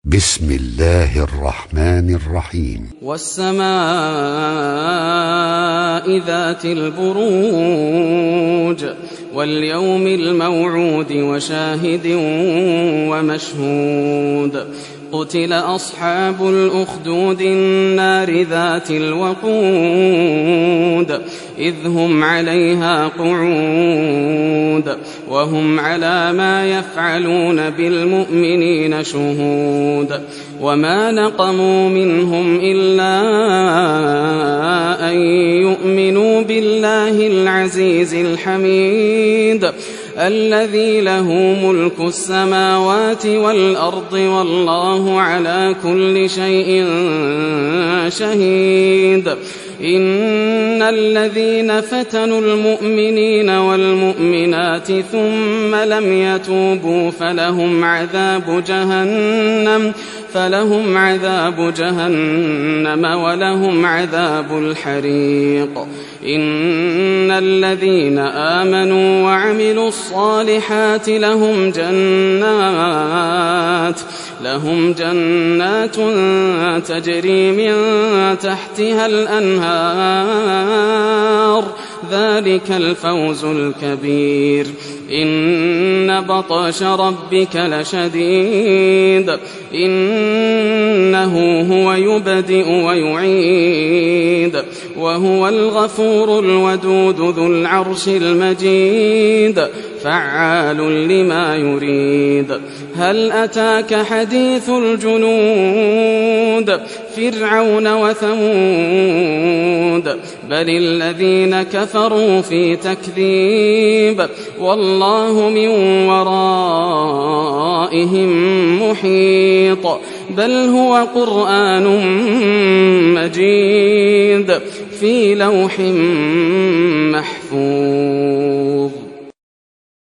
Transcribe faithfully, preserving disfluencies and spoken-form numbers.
بسم الله الرحمن الرحيم. والسماء ذات البروج واليوم الموعود وشاهد ومشهود. قتل أصحاب الأخدود النار ذات الوقود إذ هم عليها قعود وهم على ما يفعلون بالمؤمنين شهود. وما نقموا منهم إلا أن يؤمنوا بالله العزيز الحميد الذي له ملك السماوات والأرض والله على كل شيء شهيد. إن الذين فتنوا المؤمنين والمؤمنات ثم لم يتوبوا فلهم عذاب جهنم فلهم عذاب جهنم ولهم عذاب الحريق. إن الذين آمنوا وعملوا الصالحات لهم جنات لهم جنات تجري من تحتها الأنهار ذلك الفوز الكبير. إن بطش ربك لشديد إنه هو يبدئ ويعيد وهو الغفور الودود ذو العرش المجيد فعال لما يريد. هل أتاك حديث الجنود فرعون وثمود بل الذين كفروا في تكذيب والله من ورائهم محيط. بل هو قرآن مجيد في لوح محفوظ.